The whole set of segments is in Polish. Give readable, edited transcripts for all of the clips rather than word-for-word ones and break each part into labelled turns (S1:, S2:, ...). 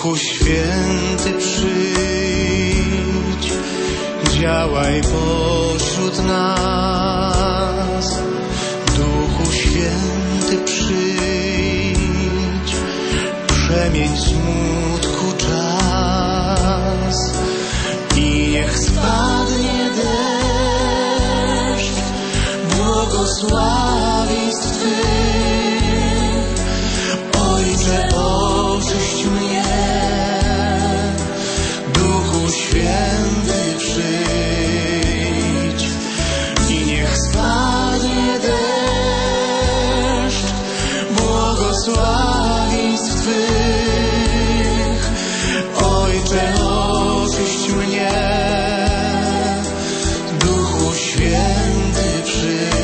S1: Duchu Święty, przyjdź, działaj pośród nas. Duchu Święty, przyjdź, przemień smutku czas i niech spadnie deszcz błogosławieństw Twych. Ojcze, oczyść mnie, Duchu Święty, przyjdź i niech spadnie deszcz błogosławieństw Twych. Ojcze, oczyść mnie, Duchu Święty, przyjdź.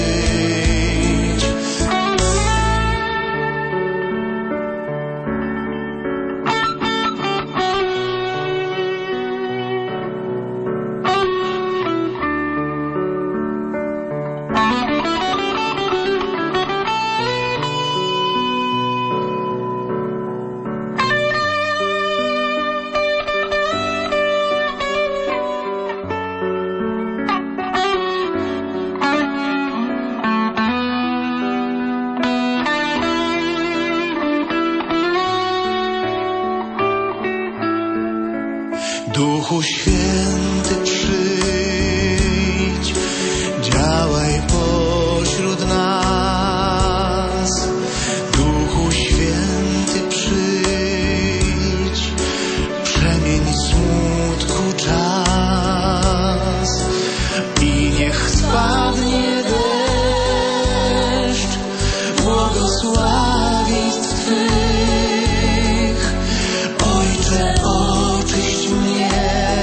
S1: Duchu Święty, przyjdź, działaj pośród nas. Duchu Święty, przyjdź, przemień smutku czas i niech spadnie deszcz błogosławieństw Twych. Ojcze, oczyść mnie,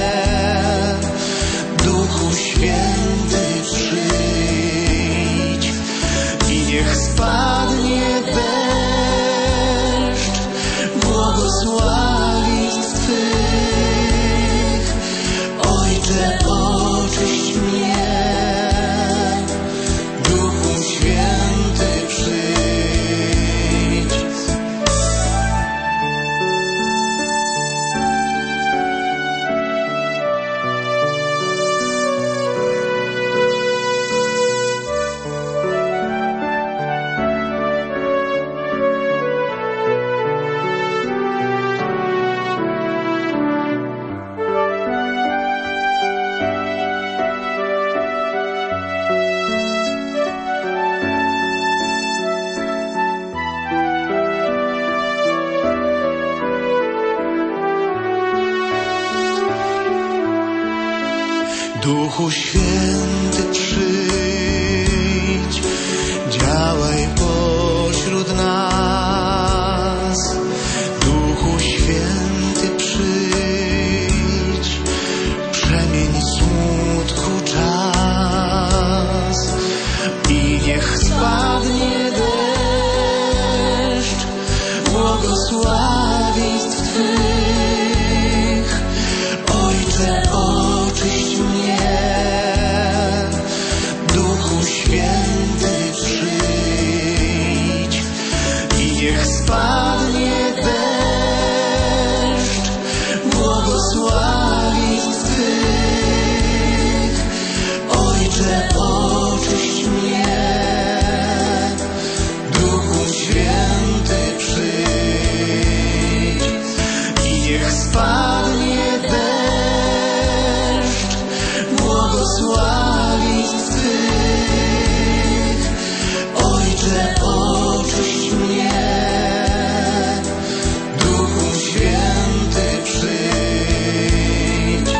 S1: Duchu Święty, przyjdź i niech spadnie deszcz błogosławieństw Twych. Ojcze, oczyść mnie, Duchu Święty, przyjdź. Duchu Święty, przyjdź, działaj pośród nas. Duchu Święty, przyjdź, przemień smutku czas i niech spadnie deszcz błogosławieństw Twych. Ojcze, oczyść mnie, Duchu Święty, przyjdź i niech spadnie deszcz błogosławieństw Twych. Ojcze, oczyść mnie, Duchu Święty, przyjdź i niech spadnie deszcz błogosławieństw Twych. Ojcze, oczyść mnie, Duchu Święty, przyjdź.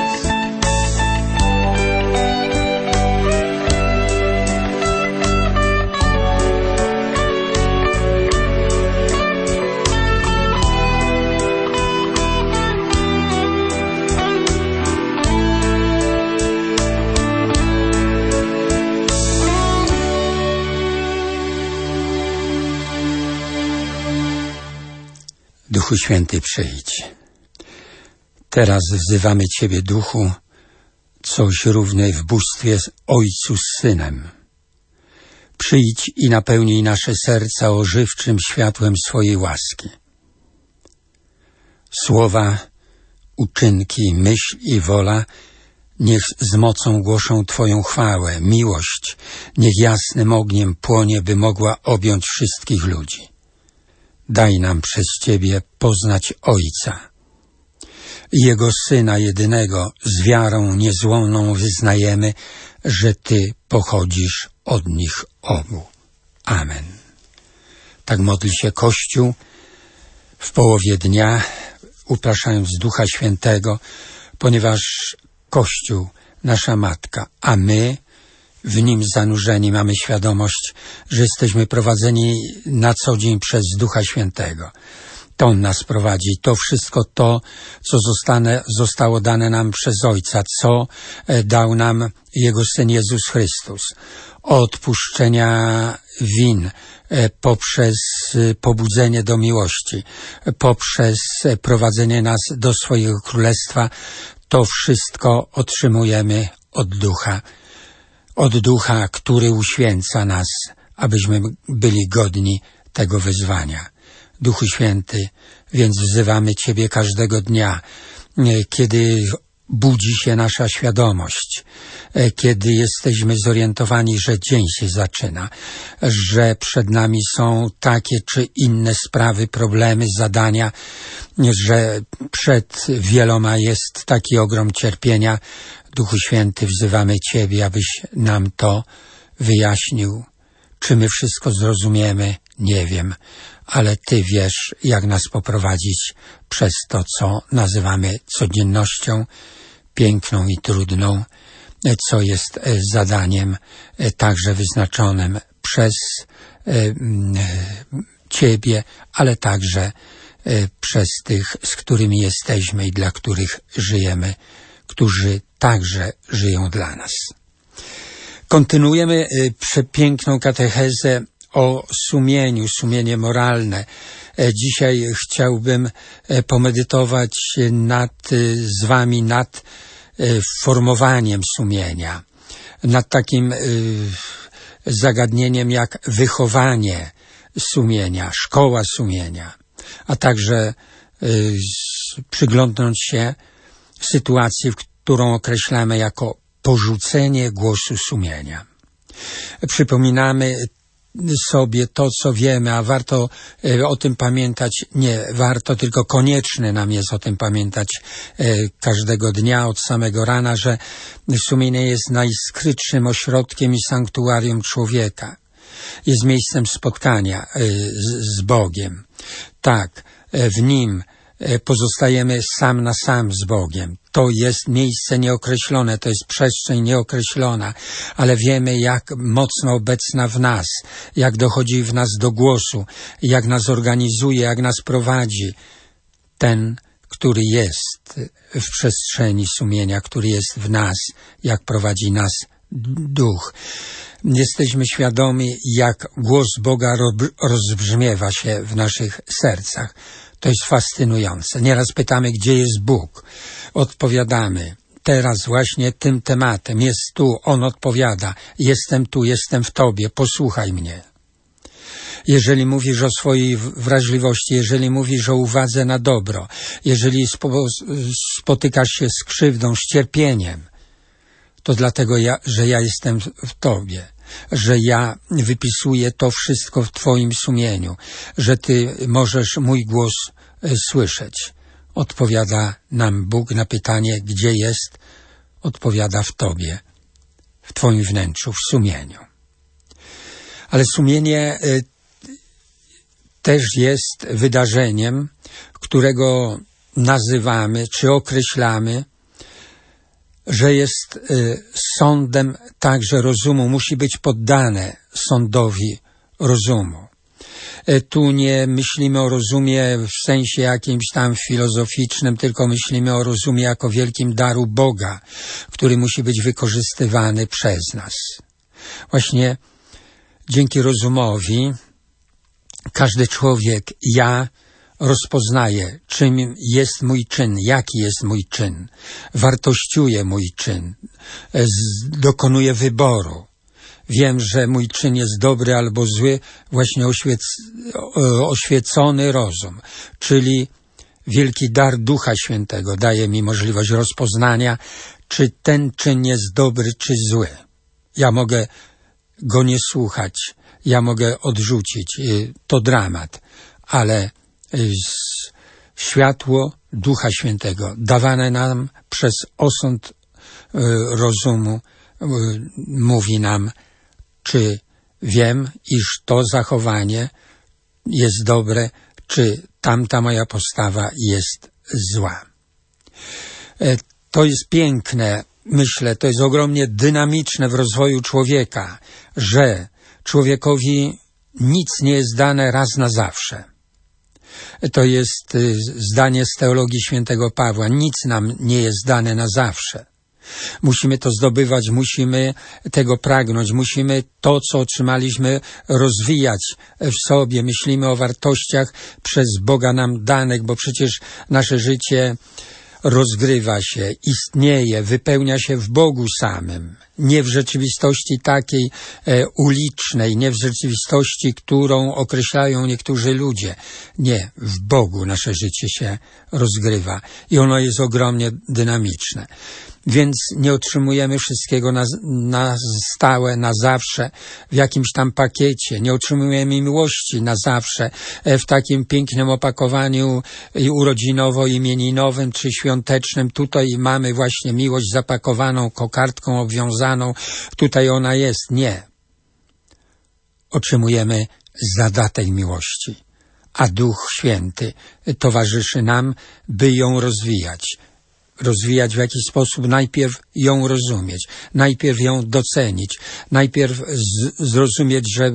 S2: Duchu Święty, przyjdź. Teraz wzywamy Ciebie, Duchu, coś równe w bóstwie z Ojcu z Synem. Przyjdź i napełnij nasze serca ożywczym światłem swojej łaski. Słowa, uczynki, myśl i wola niech z mocą głoszą Twoją chwałę. Miłość niech jasnym ogniem płonie, by mogła objąć wszystkich ludzi. Daj nam przez Ciebie poznać Ojca i Jego Syna jedynego. Z wiarą niezłomną wyznajemy, że Ty pochodzisz od nich obu. Amen. Tak modli się Kościół w połowie dnia, upraszając Ducha Świętego, ponieważ Kościół, nasza Matka, a my w nim zanurzeni mamy świadomość, że jesteśmy prowadzeni na co dzień przez Ducha Świętego. To On nas prowadzi. To wszystko to, co zostało dane nam przez Ojca, co dał nam Jego Syn Jezus Chrystus. Odpuszczenia win, poprzez pobudzenie do miłości, poprzez prowadzenie nas do swojego Królestwa, to wszystko otrzymujemy od Ducha, który uświęca nas, abyśmy byli godni tego wyzwania. Duchu Święty, więc wzywamy Ciebie każdego dnia, kiedy budzi się nasza świadomość, kiedy jesteśmy zorientowani, że dzień się zaczyna, że przed nami są takie czy inne sprawy, problemy, zadania, że przed wieloma jest taki ogrom cierpienia. Duchu Święty, wzywamy Ciebie, abyś nam to wyjaśnił. Czy my wszystko zrozumiemy? Nie wiem, ale Ty wiesz, jak nas poprowadzić przez to, co nazywamy codziennością, piękną i trudną, co jest zadaniem także wyznaczonym przez Ciebie, ale także przez tych, z którymi jesteśmy i dla których żyjemy, którzy także żyją dla nas. Kontynuujemy przepiękną katechezę o sumieniu, sumienie moralne. Dzisiaj chciałbym pomedytować z Wami nad formowaniem sumienia, nad takim zagadnieniem jak wychowanie sumienia, szkoła sumienia, a także przyglądnąć się sytuacji, którą określamy jako porzucenie głosu sumienia. Przypominamy sobie to, co wiemy, a warto o tym pamiętać, nie warto, tylko konieczne nam jest o tym pamiętać każdego dnia, od samego rana, że sumienie jest najskrytszym ośrodkiem i sanktuarium człowieka. Jest miejscem spotkania z Bogiem. Tak, w nim pozostajemy sam na sam z Bogiem. To jest miejsce nieokreślone, to jest przestrzeń nieokreślona, ale wiemy, jak mocno obecna w nas, jak dochodzi w nas do głosu, jak nas organizuje, jak nas prowadzi. Ten, który jest w przestrzeni sumienia, który jest w nas, jak prowadzi nas Duch. Jesteśmy świadomi, jak głos Boga rozbrzmiewa się w naszych sercach. To jest fascynujące. Nieraz pytamy, gdzie jest Bóg. Odpowiadamy. Teraz właśnie tym tematem. Jest tu. On odpowiada. Jestem tu, jestem w Tobie. Posłuchaj mnie. Jeżeli mówisz o swojej wrażliwości, jeżeli mówisz o uwadze na dobro, jeżeli spotykasz się z krzywdą, z cierpieniem, to dlatego, że ja jestem w Tobie, że ja wypisuję to wszystko w Twoim sumieniu, że Ty możesz mój głos słyszeć. Odpowiada nam Bóg na pytanie, gdzie jest? Odpowiada w Tobie, w Twoim wnętrzu, w sumieniu. Ale sumienie też jest wydarzeniem, którego nazywamy czy określamy, że jest sądem także rozumu, musi być poddane sądowi rozumu. Tu nie myślimy o rozumie w sensie jakimś tam filozoficznym, tylko myślimy o rozumie jako wielkim daru Boga, który musi być wykorzystywany przez nas. Właśnie dzięki rozumowi każdy człowiek, rozpoznaje, czym jest mój czyn, jaki jest mój czyn, wartościuje mój czyn, dokonuje wyboru. Wiem, że mój czyn jest dobry albo zły, właśnie oświecony rozum, czyli wielki dar Ducha Świętego daje mi możliwość rozpoznania, czy ten czyn jest dobry, czy zły. Ja mogę go nie słuchać, ja mogę odrzucić, to dramat, ale światło Ducha Świętego dawane nam przez osąd rozumu mówi nam, czy wiem, iż to zachowanie jest dobre, czy tamta moja postawa jest zła. To jest piękne, myślę, to jest ogromnie dynamiczne w rozwoju człowieka, że człowiekowi nic nie jest dane raz na zawsze. To jest zdanie z teologii świętego Pawła. Nic nam nie jest dane na zawsze. Musimy to zdobywać, musimy tego pragnąć, musimy to, co otrzymaliśmy, rozwijać w sobie. Myślimy o wartościach przez Boga nam danych, bo przecież nasze życie rozgrywa się, istnieje, wypełnia się w Bogu samym. Nie w rzeczywistości takiej ulicznej, nie w rzeczywistości, którą określają niektórzy ludzie. Nie, w Bogu nasze życie się rozgrywa i ono jest ogromnie dynamiczne. Więc nie otrzymujemy wszystkiego na stałe, na zawsze, w jakimś tam pakiecie. Nie otrzymujemy miłości na zawsze, w takim pięknym opakowaniu urodzinowo-imieninowym czy świątecznym. Tutaj mamy właśnie miłość zapakowaną, kokardką obwiązaną. Tutaj ona jest. Nie. Otrzymujemy zadatek miłości, a Duch Święty towarzyszy nam, by ją rozwijać. Rozwijać w jakiś sposób, najpierw ją rozumieć, najpierw ją docenić, najpierw zrozumieć, że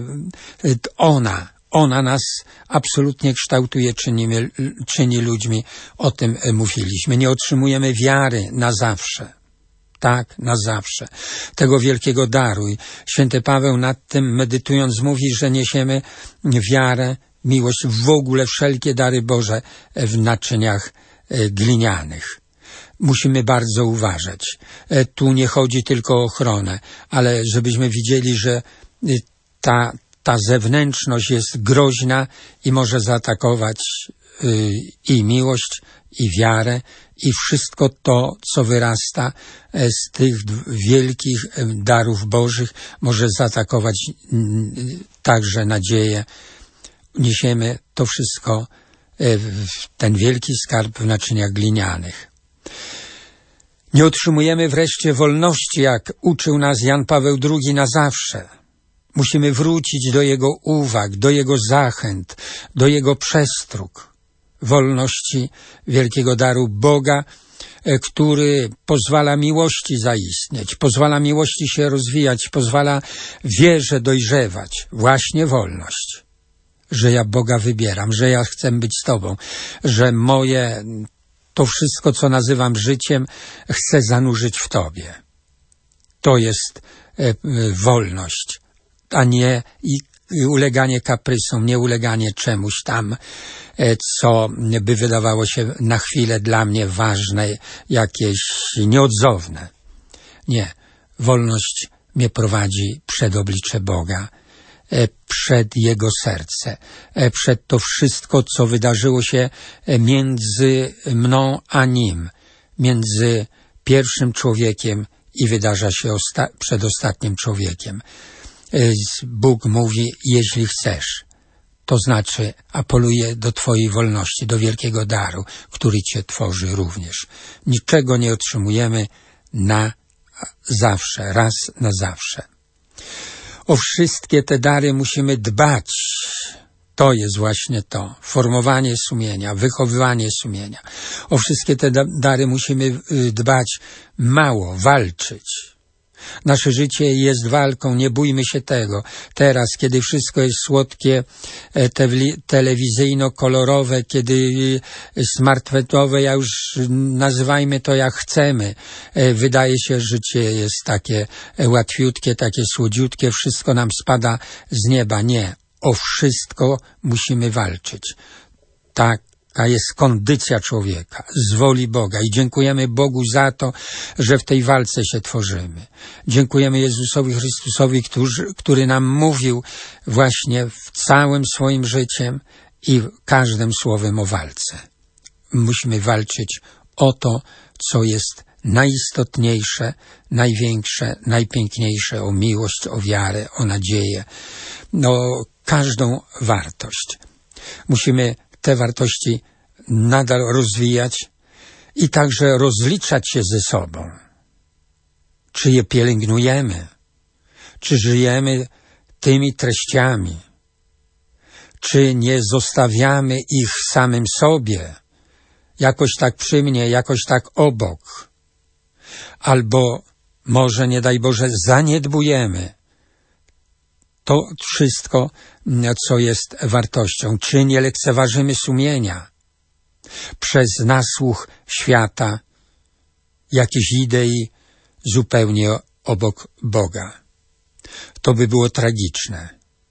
S2: ona nas absolutnie kształtuje, czyni ludźmi. O tym mówiliśmy. Nie otrzymujemy wiary na zawsze. Tak, na zawsze. Tego wielkiego daru. I święty Paweł nad tym medytując mówi, że niesiemy wiarę, miłość, w ogóle wszelkie dary Boże w naczyniach glinianych. Musimy bardzo uważać. Tu nie chodzi tylko o ochronę, ale żebyśmy widzieli, że ta zewnętrzność jest groźna i może zaatakować i miłość, i wiarę, i wszystko to, co wyrasta z tych wielkich darów Bożych, może zaatakować także nadzieję. Niesiemy to wszystko, ten wielki skarb w naczyniach glinianych. Nie otrzymujemy wreszcie wolności, jak uczył nas Jan Paweł II, na zawsze. Musimy wrócić do jego uwag, do jego zachęt, do jego przestróg. Wolności wielkiego daru Boga, który pozwala miłości zaistnieć, pozwala miłości się rozwijać, pozwala wierze dojrzewać. Właśnie wolność. Że ja Boga wybieram, że ja chcę być z Tobą, że to wszystko, co nazywam życiem, chcę zanurzyć w Tobie. To jest wolność, a nie uleganie kaprysom, nie uleganie czemuś tam, co by wydawało się na chwilę dla mnie ważne, jakieś nieodzowne. Nie, wolność mnie prowadzi przed oblicze Boga, przed Jego serce, przed to wszystko, co wydarzyło się między mną a Nim, między pierwszym człowiekiem i wydarza się przed ostatnim człowiekiem. Bóg mówi, jeśli chcesz, to znaczy apeluję do Twojej wolności, do wielkiego daru, który Cię tworzy również. Niczego nie otrzymujemy na zawsze, raz na zawsze. O wszystkie te dary musimy dbać. To jest właśnie to. Formowanie sumienia, wychowywanie sumienia. O wszystkie te dary musimy dbać mało, walczyć. Nasze życie jest walką, nie bójmy się tego. Teraz, kiedy wszystko jest słodkie, telewizyjno-kolorowe, kiedy smartfetowe, ja już nazywajmy to jak chcemy. Wydaje się, że życie jest takie łatwiutkie, takie słodziutkie, wszystko nam spada z nieba. Nie, o wszystko musimy walczyć. Taka jest kondycja człowieka, z woli Boga i dziękujemy Bogu za to, że w tej walce się tworzymy. Dziękujemy Jezusowi Chrystusowi, który nam mówił właśnie w całym swoim życiem i każdym słowem o walce. musimy walczyć o to, co jest najistotniejsze, największe, najpiękniejsze, o miłość, o wiarę, o nadzieję, o każdą wartość. Musimy te wartości nadal rozwijać i także rozliczać się ze sobą. Czy je pielęgnujemy? Czy żyjemy tymi treściami? Czy nie zostawiamy ich samym sobie? Jakoś tak przy mnie, jakoś tak obok. Albo może, nie daj Boże, zaniedbujemy to wszystko, co jest wartością. Czy nie lekceważymy sumienia przez nasłuch świata, jakichś idei zupełnie obok Boga. To by było tragiczne,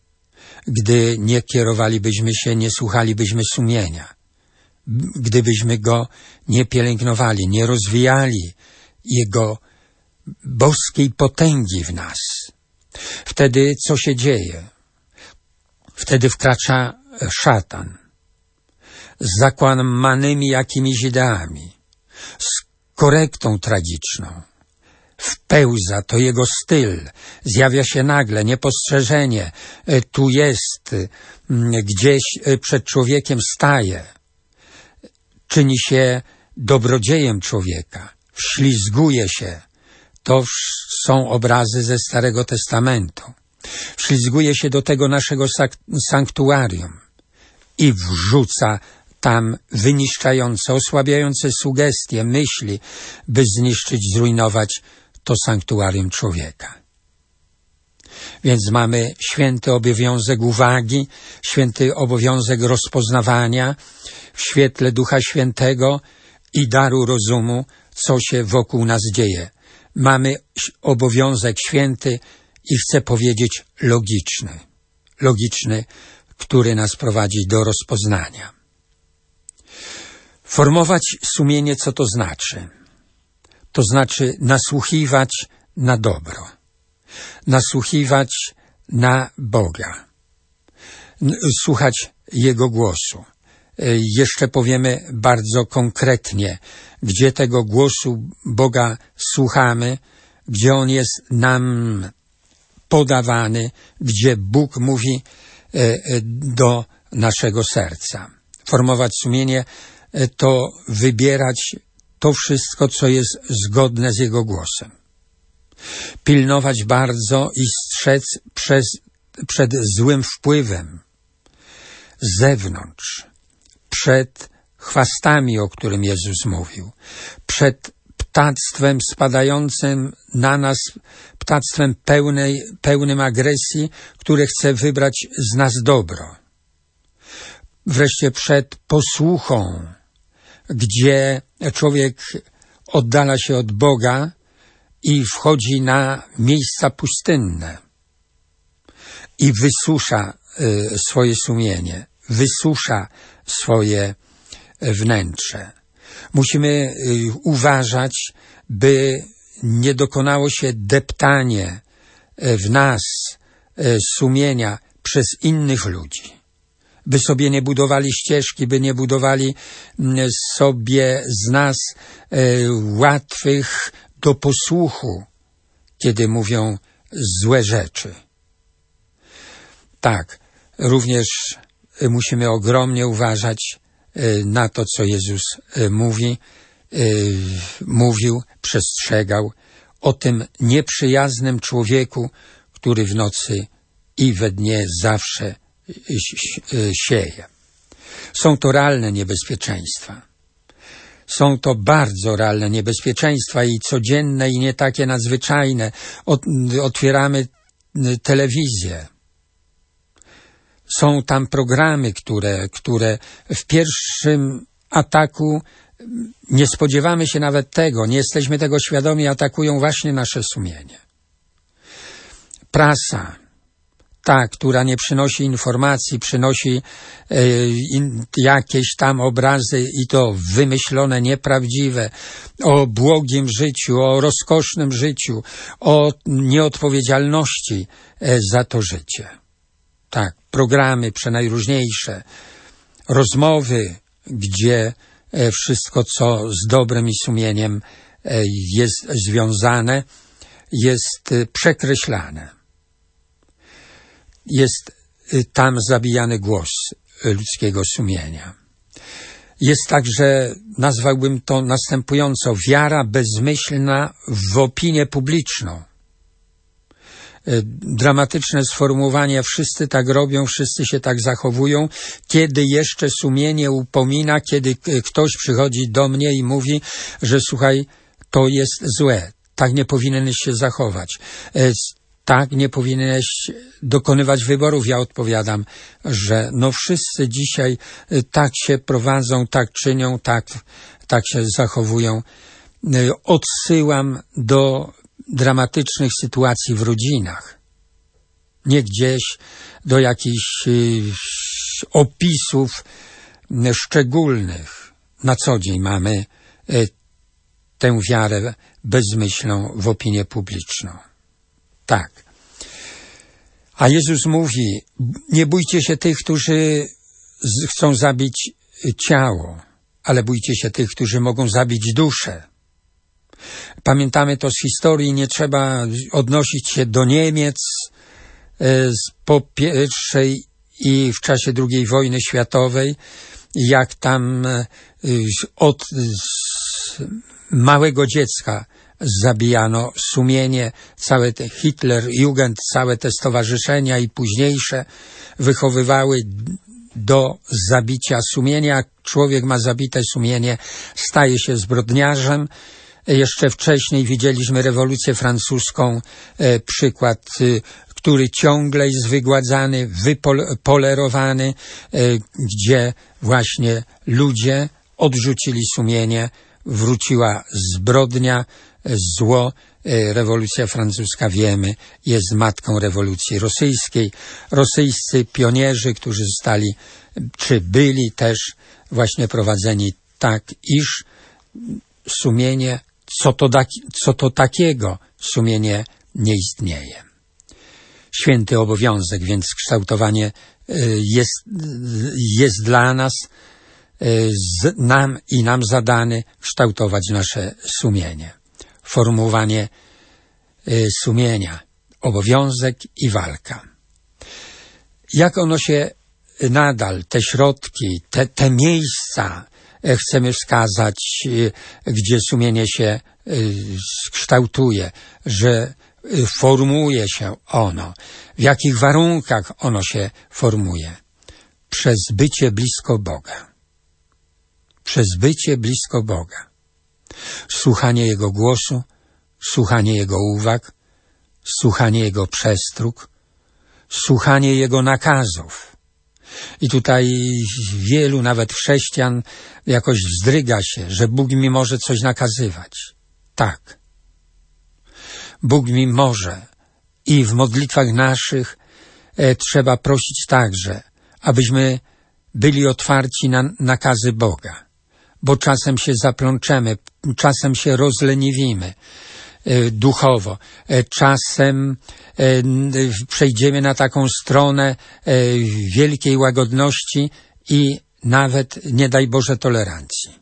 S2: gdy nie kierowalibyśmy się, nie słuchalibyśmy sumienia, gdybyśmy go nie pielęgnowali, nie rozwijali jego boskiej potęgi w nas. Wtedy co się dzieje? Wtedy wkracza szatan z zakłamanymi jakimiś ideami, z korektą tragiczną. Wpełza, to jego styl, zjawia się nagle, niepostrzeżenie, tu jest, gdzieś przed człowiekiem staje, czyni się dobrodziejem człowieka, wślizguje się. To są obrazy ze Starego Testamentu. Wślizguje się do tego naszego sanktuarium i wrzuca tam wyniszczające, osłabiające sugestie, myśli, by zniszczyć, zrujnować to sanktuarium człowieka. Więc mamy święty obowiązek uwagi, święty obowiązek rozpoznawania w świetle Ducha Świętego i daru rozumu, co się wokół nas dzieje. Mamy obowiązek święty i chcę powiedzieć logiczny, który nas prowadzi do rozpoznania. Formować sumienie, co to znaczy? To znaczy nasłuchiwać na dobro, nasłuchiwać na Boga, słuchać Jego głosu. Jeszcze powiemy bardzo konkretnie, gdzie tego głosu Boga słuchamy, gdzie On jest nam podawany, gdzie Bóg mówi do naszego serca. Formować sumienie to wybierać to wszystko, co jest zgodne z Jego głosem. Pilnować bardzo i strzec przed złym wpływem z zewnątrz, przed chwastami, o którym Jezus mówił, przed ptactwem spadającym na nas, ptactwem pełnym agresji, które chce wybrać z nas dobro. Wreszcie przed posłuchą, gdzie człowiek oddala się od Boga i wchodzi na miejsca pustynne i wysusza swoje sumienie, wysusza swoje wnętrze. Musimy uważać, by nie dokonało się deptanie w nas sumienia przez innych ludzi, by sobie nie budowali ścieżki, by nie budowali sobie z nas łatwych do posłuchu, kiedy mówią złe rzeczy. Tak, również musimy ogromnie uważać na to, co Jezus mówił, przestrzegał o tym nieprzyjaznym człowieku, który w nocy i we dnie zawsze sieje. Są to realne niebezpieczeństwa. Są to bardzo realne niebezpieczeństwa i codzienne, i nie takie nadzwyczajne. Otwieramy telewizję. Są tam programy, które w pierwszym ataku nie spodziewamy się nawet tego, nie jesteśmy tego świadomi, atakują właśnie nasze sumienie. Prasa, ta, która nie przynosi informacji, przynosi jakieś tam obrazy i to wymyślone, nieprawdziwe, o błogim życiu, o rozkosznym życiu, o nieodpowiedzialności za to życie. Tak, programy przenajróżniejsze, rozmowy, gdzie wszystko, co z dobrem i sumieniem jest związane, jest przekreślane. Jest tam zabijany głos ludzkiego sumienia. Jest także, nazwałbym to następująco, wiara bezmyślna w opinię publiczną. Dramatyczne sformułowanie, wszyscy tak robią, wszyscy się tak zachowują, kiedy jeszcze sumienie upomina, kiedy ktoś przychodzi do mnie i mówi, że słuchaj, to jest złe, tak nie powinieneś się zachować, tak nie powinieneś dokonywać wyborów. Ja odpowiadam, że no wszyscy dzisiaj tak się prowadzą, tak czynią, tak się zachowują. Odsyłam do dramatycznych sytuacji w rodzinach, nie gdzieś do jakichś opisów szczególnych. Na co dzień mamy tę wiarę bezmyślną w opinię publiczną. Tak. A Jezus mówi, nie bójcie się tych, którzy chcą zabić ciało, ale bójcie się tych, którzy mogą zabić duszę. Pamiętamy to z historii, nie trzeba odnosić się do Niemiec po I i w czasie II wojny światowej, jak tam od małego dziecka zabijano sumienie, całe te Hitlerjugend, całe te stowarzyszenia i późniejsze wychowywały do zabicia sumienia. Jak człowiek ma zabite sumienie, staje się zbrodniarzem. Jeszcze wcześniej widzieliśmy rewolucję francuską, przykład, który ciągle jest wygładzany, wypolerowany, gdzie właśnie ludzie odrzucili sumienie, wróciła zbrodnia, zło. Rewolucja francuska, wiemy, jest matką rewolucji rosyjskiej. Rosyjscy pionierzy, którzy zostali, czy byli też właśnie prowadzeni tak, iż sumienie, co to takiego, sumienie nie istnieje. Święty obowiązek, więc kształtowanie jest dla nas, nam zadany kształtować nasze sumienie. Formułowanie sumienia, obowiązek i walka. Jak ono się nadal, te środki, te miejsca chcemy wskazać, gdzie sumienie się kształtuje, że formuje się ono, w jakich warunkach ono się formuje? Przez bycie blisko Boga. Przez bycie blisko Boga. Słuchanie Jego głosu, słuchanie Jego uwag, słuchanie Jego przestróg, słuchanie Jego nakazów. I tutaj wielu, nawet chrześcijan, jakoś wzdryga się, że Bóg mi może coś nakazywać. Tak. Bóg mi może. I w modlitwach naszych trzeba prosić także, abyśmy byli otwarci na nakazy Boga. Bo czasem się zaplączemy, czasem się rozleniwimy duchowo, czasem przejdziemy na taką stronę wielkiej łagodności i nawet, nie daj Boże, tolerancji.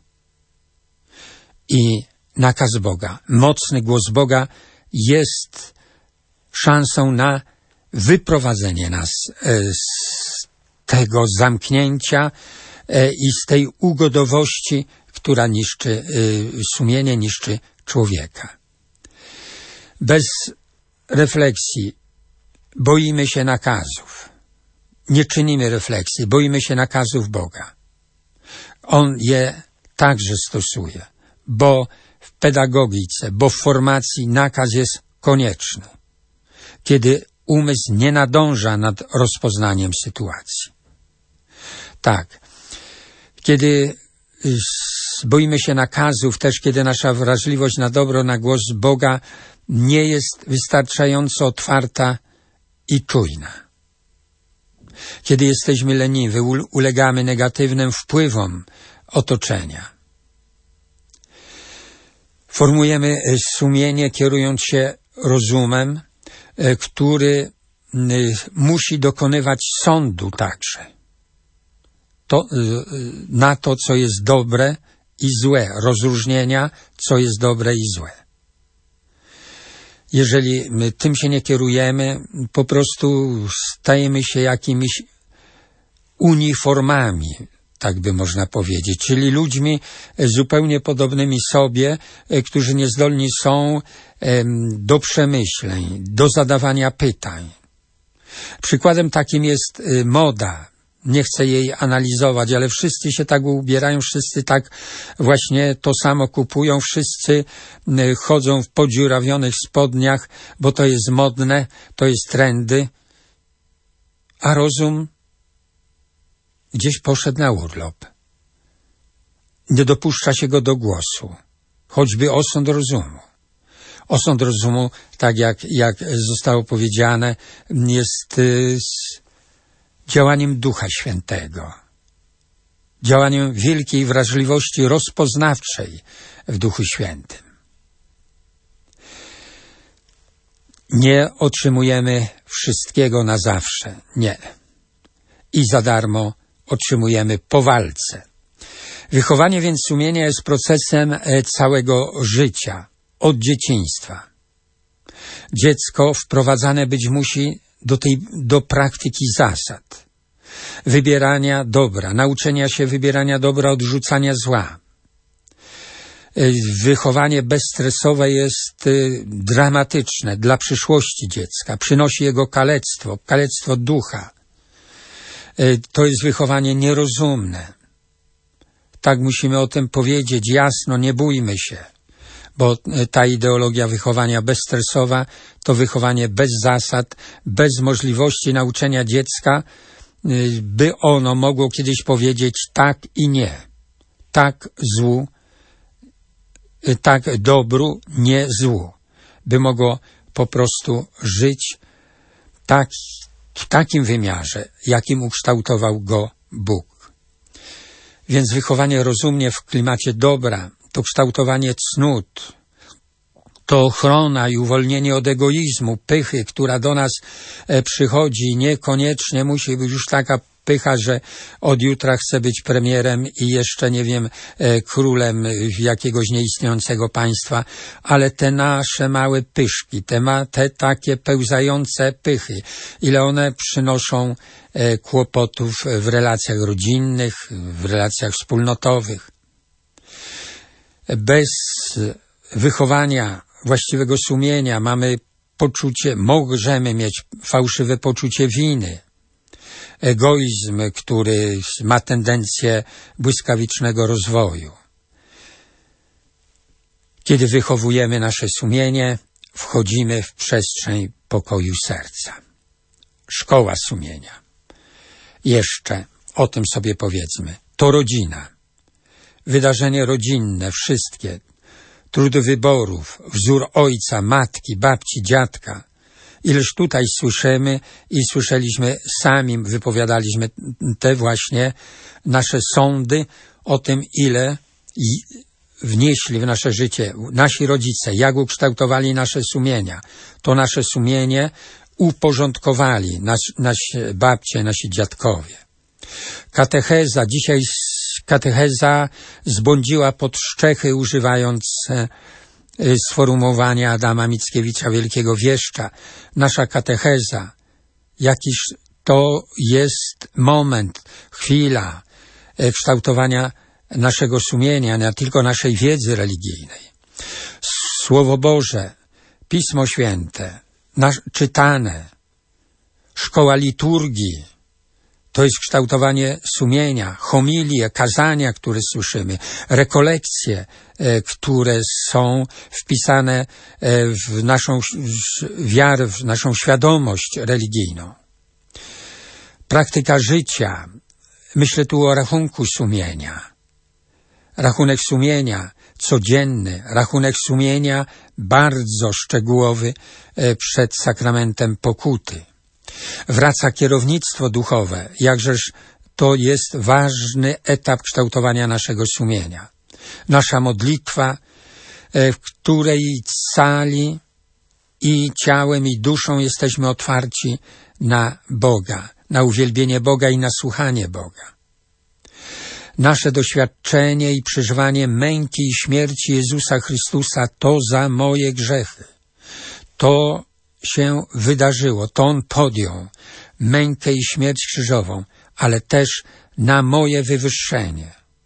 S2: I nakaz Boga, mocny głos Boga jest szansą na wyprowadzenie nas z tego zamknięcia i z tej ugodowości, która niszczy sumienie, niszczy człowieka. Bez refleksji boimy się nakazów. Nie czynimy refleksji, boimy się nakazów Boga. On je także stosuje, bo w pedagogice, bo w formacji nakaz jest konieczny, kiedy umysł nie nadąża nad rozpoznaniem sytuacji. Tak, kiedy boimy się nakazów, też kiedy nasza wrażliwość na dobro, na głos Boga nie jest wystarczająco otwarta i czujna. Kiedy jesteśmy leniwi, ulegamy negatywnym wpływom otoczenia. Formujemy sumienie, kierując się rozumem, który musi dokonywać sądu także. Na to, co jest dobre i złe, rozróżnienia, co jest dobre i złe. Jeżeli my tym się nie kierujemy, po prostu stajemy się jakimiś uniformami, tak by można powiedzieć, czyli ludźmi zupełnie podobnymi sobie, którzy niezdolni są do przemyśleń, do zadawania pytań. Przykładem takim jest moda. Nie chcę jej analizować, ale wszyscy się tak ubierają, wszyscy tak właśnie to samo kupują, wszyscy chodzą w podziurawionych spodniach, bo to jest modne, to jest trendy, a rozum gdzieś poszedł na urlop. Nie dopuszcza się go do głosu, choćby osąd rozumu. Osąd rozumu, tak jak zostało powiedziane, jest działaniem Ducha Świętego, działaniem wielkiej wrażliwości rozpoznawczej w Duchu Świętym. Nie otrzymujemy wszystkiego na zawsze, nie. I za darmo otrzymujemy po walce. Wychowanie więc sumienia jest procesem całego życia, od dzieciństwa. Dziecko wprowadzane być musi do praktyki zasad, wybierania dobra, nauczenia się wybierania dobra, odrzucania zła. Wychowanie bezstresowe jest dramatyczne dla przyszłości dziecka, przynosi jego kalectwo ducha. To jest wychowanie nierozumne. Tak musimy o tym powiedzieć jasno, nie bójmy się, bo ta ideologia wychowania bezstresowa to wychowanie bez zasad, bez możliwości nauczenia dziecka, by ono mogło kiedyś powiedzieć tak i nie, tak złu, tak dobru, nie złu, by mogło po prostu żyć tak, w takim wymiarze, jakim ukształtował go Bóg. Więc wychowanie rozumnie w klimacie dobra, to kształtowanie cnót, to ochrona i uwolnienie od egoizmu, pychy, która do nas przychodzi. Niekoniecznie musi być już taka pycha, że od jutra chcę być premierem i jeszcze, nie wiem, królem jakiegoś nieistniejącego państwa, ale te nasze małe pyszki, te takie pełzające pychy, ile one przynoszą kłopotów w relacjach rodzinnych, w relacjach wspólnotowych. Bez wychowania właściwego sumienia możemy mieć fałszywe poczucie winy, egoizm, który ma tendencję błyskawicznego rozwoju. Kiedy wychowujemy nasze sumienie, wchodzimy w przestrzeń pokoju serca. Szkoła sumienia. Jeszcze o tym sobie powiedzmy. To rodzina. Wydarzenie rodzinne, wszystkie. Trud wyborów, wzór ojca, matki, babci, dziadka. Ileż tutaj słyszymy i słyszeliśmy, sami wypowiadaliśmy te właśnie nasze sądy o tym, ile wnieśli w nasze życie nasi rodzice, jak ukształtowali nasze sumienia. To nasze sumienie uporządkowali nasze babcie, nasi dziadkowie. Katecheza, dzisiaj katecheza zbłądziła pod szczechy, używając sformułowania Adama Mickiewicza, wielkiego wieszcza. Nasza katecheza, jakiś to jest moment, chwila kształtowania naszego sumienia, nie tylko naszej wiedzy religijnej. Słowo Boże, Pismo Święte, czytane, szkoła liturgii, to jest kształtowanie sumienia, homilie, kazania, które słyszymy, rekolekcje, które są wpisane w naszą wiarę, w naszą świadomość religijną. Praktyka życia. Myślę tu o rachunku sumienia. Rachunek sumienia codzienny, rachunek sumienia bardzo szczegółowy przed sakramentem pokuty. Wraca kierownictwo duchowe, jakżeż to jest ważny etap kształtowania naszego sumienia. Nasza modlitwa, w której cali i ciałem, i duszą jesteśmy otwarci na Boga, na uwielbienie Boga i na słuchanie Boga. Nasze doświadczenie i przeżywanie męki i śmierci Jezusa Chrystusa to za moje grzechy. To się wydarzyło, to On podjął mękę i śmierć krzyżową, ale też na moje wywyższenie.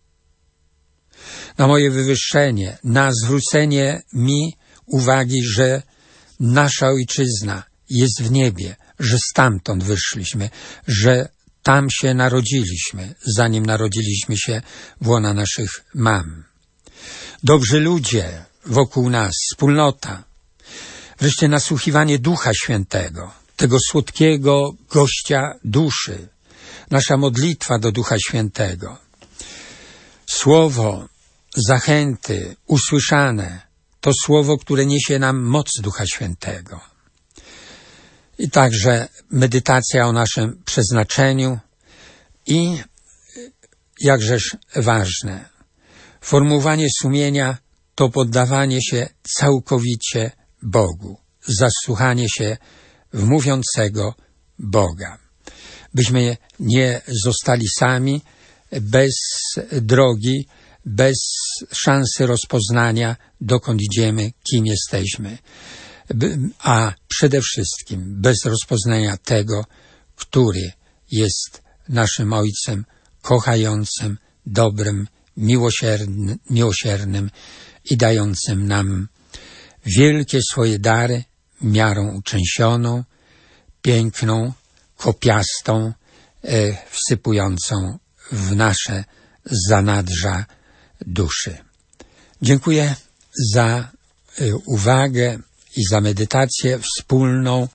S2: Na moje wywyższenie, na zwrócenie mi uwagi, że nasza Ojczyzna jest w niebie, że stamtąd wyszliśmy, że tam się narodziliśmy, zanim narodziliśmy się w łona naszych mam. Dobrzy ludzie wokół nas, wspólnota, wreszcie nasłuchiwanie Ducha Świętego, tego słodkiego gościa duszy, nasza modlitwa do Ducha Świętego. Słowo zachęty usłyszane to słowo, które niesie nam moc Ducha Świętego. I także medytacja o naszym przeznaczeniu i, jakżeż ważne, formułowanie sumienia to poddawanie się całkowicie Bogu, zasłuchanie się w mówiącego Boga. Byśmy nie zostali sami, bez drogi, bez szansy rozpoznania, dokąd idziemy, kim jesteśmy, a przede wszystkim bez rozpoznania tego, który jest naszym Ojcem, kochającym, dobrym, miłosiernym i dającym nam wielkie swoje dary, miarą uczęsioną, piękną, kopiastą, wsypującą w nasze zanadrza duszy. Dziękuję za uwagę i za medytację wspólną